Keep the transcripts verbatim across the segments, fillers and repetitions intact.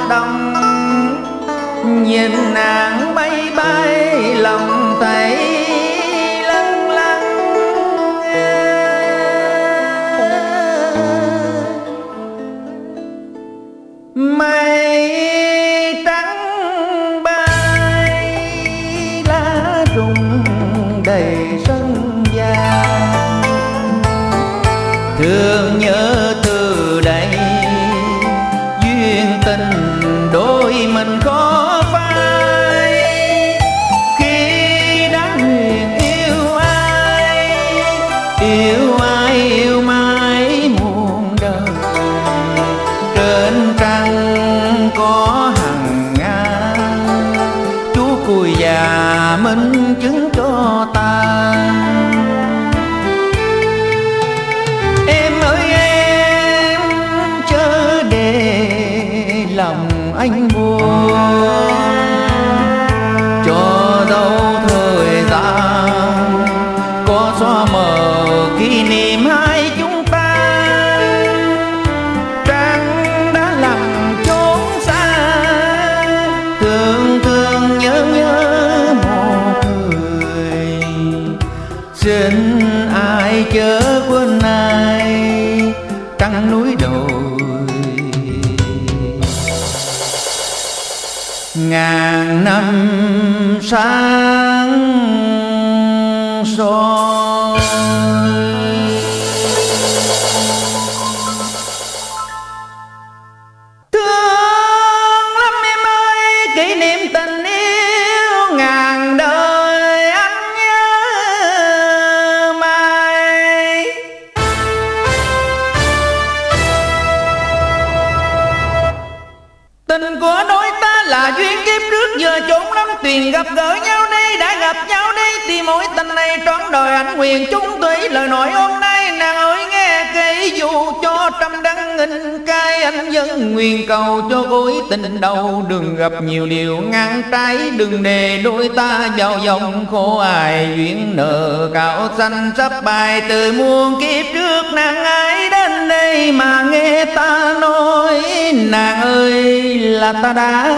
đồng, nhìn nàng bay bay lòng thấy lâng lâng. Mây trắng bay lá rụng đầy sân vàng, thương nhớ từ đây duyên tình đôi mình khó phai. Khi đã nguyện yêu ai, yêu ai yêu mãi muôn đời. Trên trăng có hằng ngang, chú cùi già minh chứng cho ta. Em ơi em chớ để lòng anh buồn, cho dấu thời gian có xóa mờ kỷ niệm hai chúng ta. Trăng đã lặng chốn xa, thương thương nhớ nhớ một người. Xin ai chớ quên ai trăng núi đồi, ngàn năm sáng soi. Thương lắm em ơi, kỷ niệm tình yêu ngàn đời anh nhớ mãi. Tình của đôi ta là duyên kiếp trước, giờ chốn lắm tuyền gặp gỡ nhau đây, đã gặp nhau đây thì mối tình này trọn đời anh nguyện chung thủy. Lời nói hôm nay nàng ơi nghe kỹ, dù cho trăm đắng nghìn cay anh vẫn nguyện cầu cho gối tình đầu. Đừng gặp nhiều điều ngang trái, đừng để đôi ta vào vòng khổ ai. Duyên nợ cao xanh sắp bài từ muôn kiếp trước, nàng ấy đến đây mà nghe ta nói. Nàng ơi là ta đã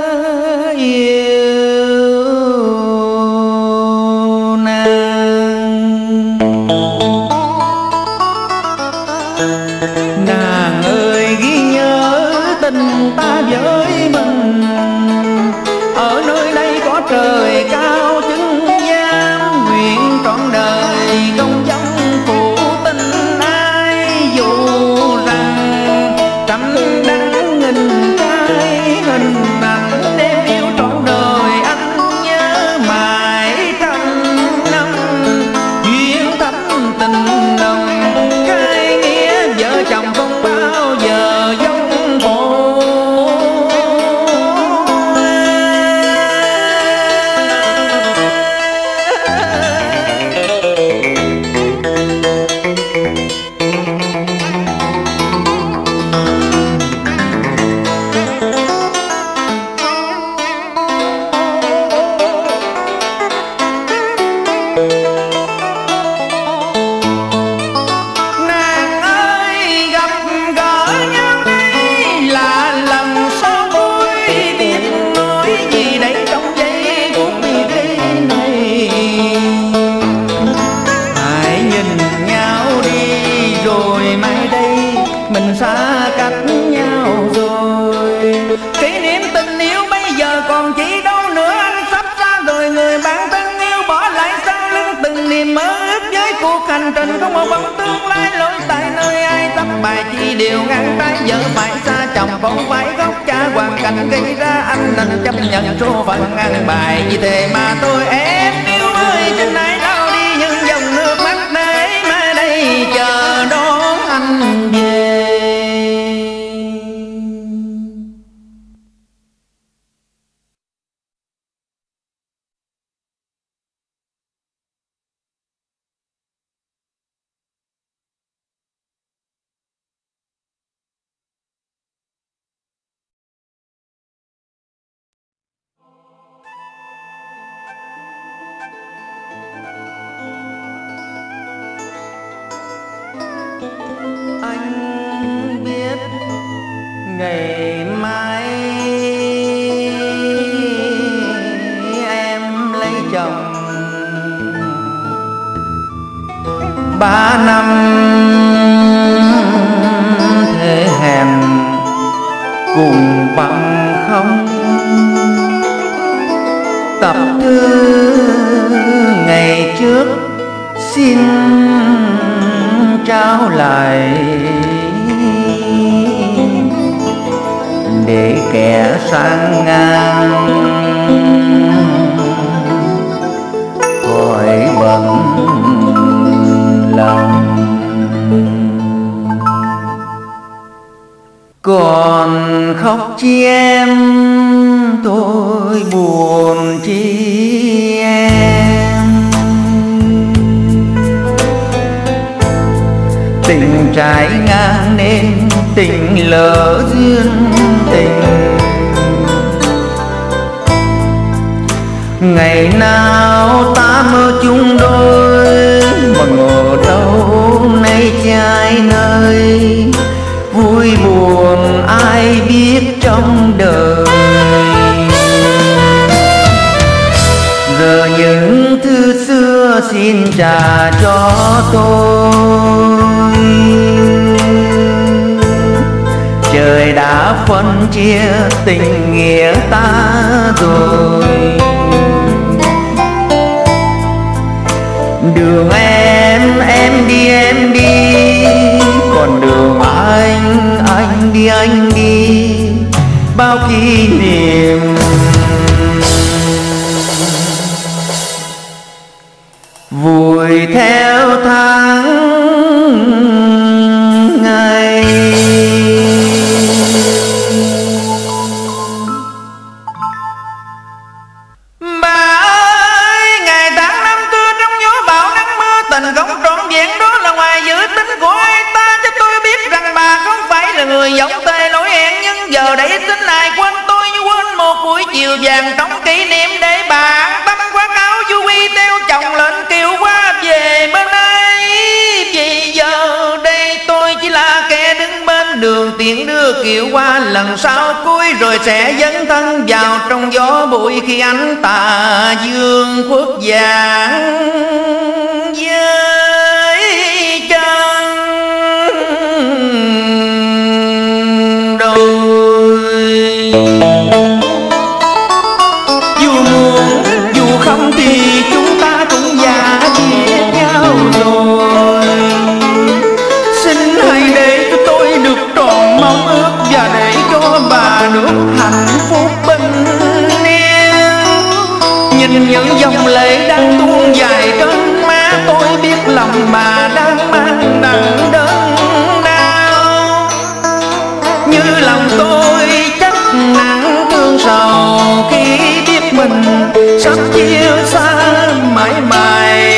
yêu nàng. Nàng ơi ghi nhớ tình ta với mình, ở nơi đây có trời cao chứng giám. Nguyện trọn đời không vắng phụ tình ai, dù rằng trăm đắng nghìn cái hình ảnh đem yêu trọn đời anh nhớ mãi. Trăm năm duyên thắm tình nồng, cái nghĩa vợ chồng không bao giờ giống bộ. Nàng ơi gặp gỡ nhau đây là lần số cuối, biết nói gì đây trong giây phút bi tri này. Hãy nhìn nhau đi rồi mai đây mình xa cách nhau rồi. Kỷ niệm tình yêu bây giờ còn chỉ đâu nữa, anh sắp xa rồi người bạn thân yêu bỏ lại sau lưng. Từng niềm mơ ước với cuộc hành trình không một bóng tương lai, lối tại nơi ai tóc bài chi đều ngang trái. Vợ phải xa chồng không phải gốc cha, hoàn cảnh gây ra anh nên chấp nhận số phận ăn bài. Vì thế mà tôi em yêu ơi trên này lao đi những dòng nước mắt để mai đây chờ đón anh về. Anh biết ngày mai ba năm thế hẹn cùng bằng không, tập thư ngày trước xin trao lại, để kẻ sang ngang khỏi bận lòng. Còn khóc chi em, tôi buồn chi em, tình trái ngang nên tình lỡ duyên tình. Ngày nào ta mơ chung đôi, mà ngờ đâu nay trái nơi. Vui buồn ai biết trong đời, giờ những thư xưa xin trả cho tôi. Trời đã phân chia tình nghĩa ta rồi, đường em em đi em đi, còn đường anh anh đi anh đi. Bao kỷ niệm vùi theo tháng ngày. Bà ơi, ngày tháng năm xưa trong gió bão nắng mưa, tình không trọn vẹn đó là ngoài dự tính của ai ta. Cho tôi biết rằng bà không phải là người giống tề lỗi hẹn, nhưng giờ đây xin ai quên tôi như quên một buổi chiều vàng trong kỷ niệm. Để bà an tâm qua cáo du quy theo chồng lệnh kêu qua về bên ấy. Vì giờ đây tôi chỉ là kẻ đứng bên đường tiện đưa kiệu qua, lần sau cuối rồi sẽ dấn thân vào trong gió bụi khi ánh tà dương khuất vàng với chân đôi. Dù muốn dù không thì chúng ta cũng già chia nhau rồi. Xin hãy để cho tôi được tròn mong ước, và để cho bà được hạnh phúc bình yên. Nhìn những dòng lệ đang tuôn dài trên má, tôi biết lòng bà đang mang nặng đớn đau. Như lòng tôi chắc nặng thương sầu khi biết mình sắp chia xa mãi mãi.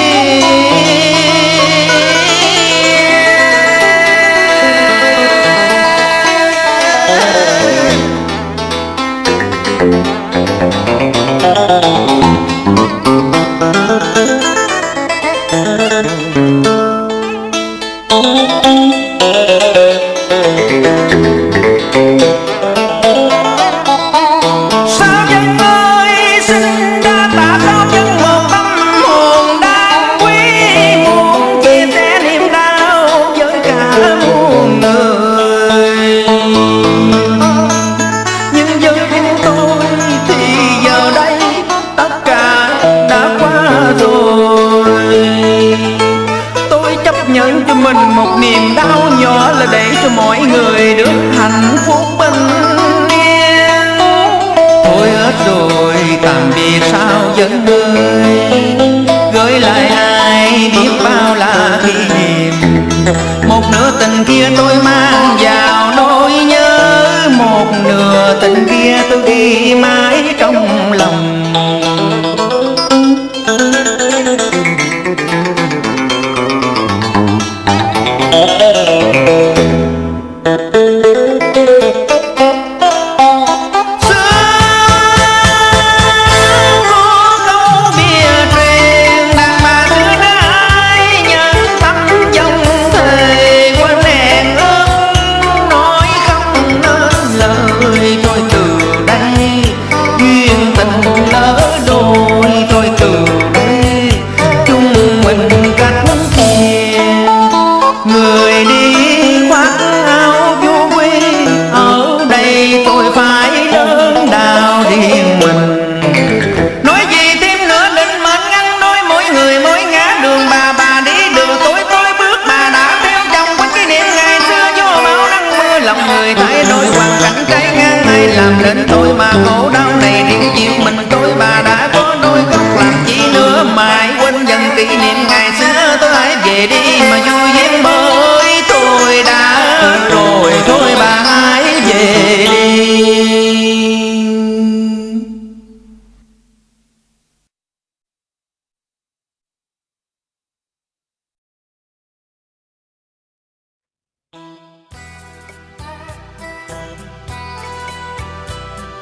Sao dân ơi sinh ra ta sao dân một tâm hồn đáng quý, muốn chia sẻ niềm đau với cả muôn người. Nhưng với tôi thì giờ đây tất cả đã qua rồi. Tôi chấp nhận cho mình một niềm đau nhỏ, là để cho mọi người được hạnh phúc bình yên. Thôi hết rồi tạm biệt sao dân ơi, gửi lại ai biết bao là kỷ niệm. Một nửa tình kia tôi mang vào nỗi nhớ, một nửa tình kia tôi ghi mãi trong lòng. Tôi từ đây duyên tình lớn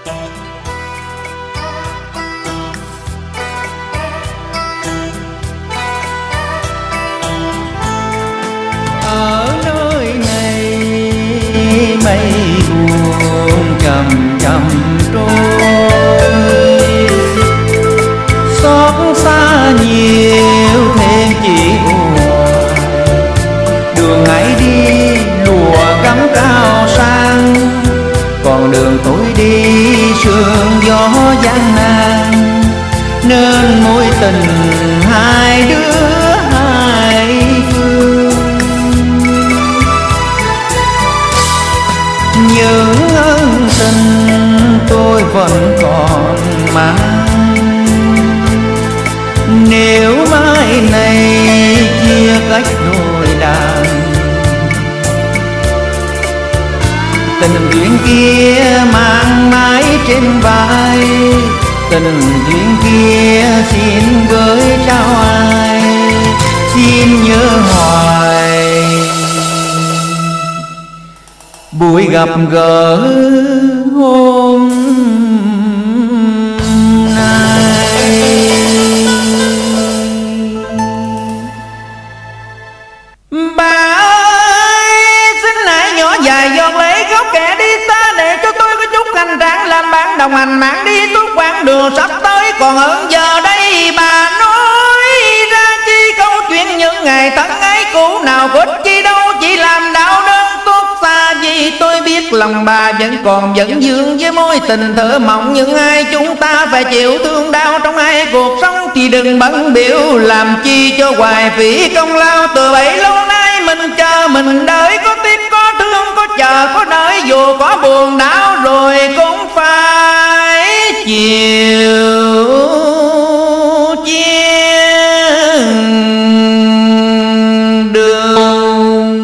Ở nơi này mây buồn chậm chậm trôi, xót xa nhiều thêm chỉ buồn. Đường ấy đi lùa gấm cao sang, còn đường tôi đi sương gió gian nan. Nên mối tình hai đứa hai phương, những ân tình tôi vẫn còn mang. Nếu mai này chia cách đôi đàn, tình duyên kia mang mãi trên vai. Tình duyên kia xin gửi trao ai, xin nhớ hoài buổi gặp gỡ hôm nay. Bà ơi, xin hãy nhỏ dài giọt lệ khóc kẻ đi xa, để cho tôi có chút hành trang làm bạn đồng hành mạng đi tuốt quãng đường sắp tới. Còn hơn giờ đây bà nói ra chi câu chuyện những ngày thân ấy cũ, nào có ích chi đâu chỉ làm đau đớn tuốt xa. Vì tôi biết lòng bà vẫn còn vẫn vương với mối tình thơ mộng, nhưng ai chúng ta phải chịu thương đau trong hai cuộc sống. Thì đừng bận biểu làm chi cho hoài phí công lao, từ bấy lâu nay mình chờ mình đợi, có tiếc có thương có chờ có đợi, dù có buồn đau rồi cũng phải chịu chia đường.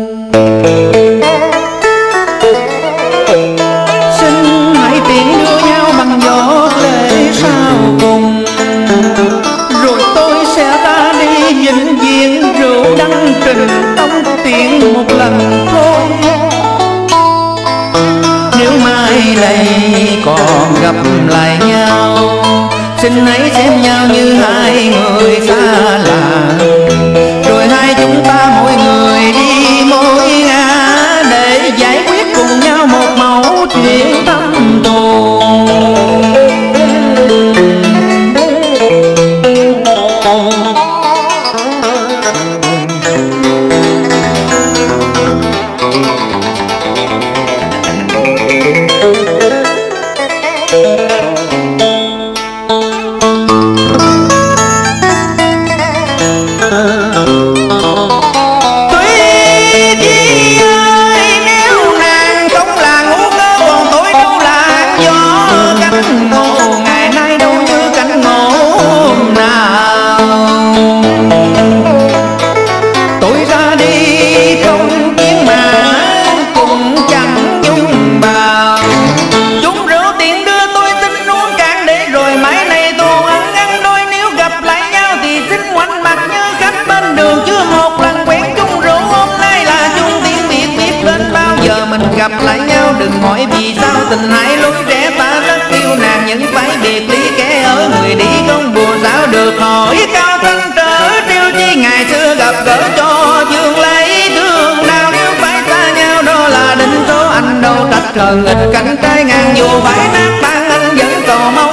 Xin hãy tiễn đưa nhau bằng giọt lệ sau cùng, rồi tôi sẽ ra đi vĩnh viễn. Rượu đăng trình tông tiễn một lần thôi, nếu mai đây còn gặp lại nhau, xin hãy xem nhau như hai người xa lạ. Rồi hai chúng ta mỗi người đi mỗi ngã, để giải quyết cùng nhau một mẩu chuyện tâm tồn. Gặp lại nhau đừng hỏi vì sao tình hãy lối rẽ, ta rất yêu nàng nhưng phải biệt ly. Kẻ ở người đi không buồn sao được hỏi cao thanh trở, triêu chi ngày xưa gặp gỡ cho dương lấy thương đau. Nếu phải xa nhau đó là định số, anh đâu trách trời nghịch cảnh trái ngang, dù phải nát tan anh vẫn còn mong